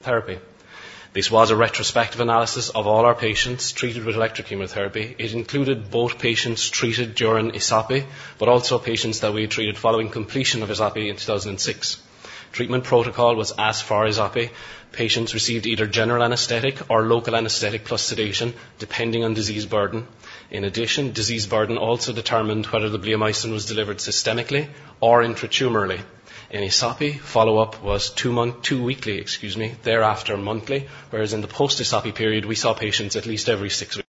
therapy. This was a retrospective analysis of all our patients treated with electrochemotherapy. It included both patients treated during ISAPI, but also patients that we treated following completion of ISAPI in 2006. Treatment protocol was as for ISAPI. Patients received either general anesthetic or local anesthetic plus sedation, depending on disease burden. In addition, disease burden also determined whether the bleomycin was delivered systemically or intratumorally. In ISAPI, follow-up was 2 weekly, thereafter monthly, whereas in the post-ISAPI period, we saw patients at least every 6 weeks.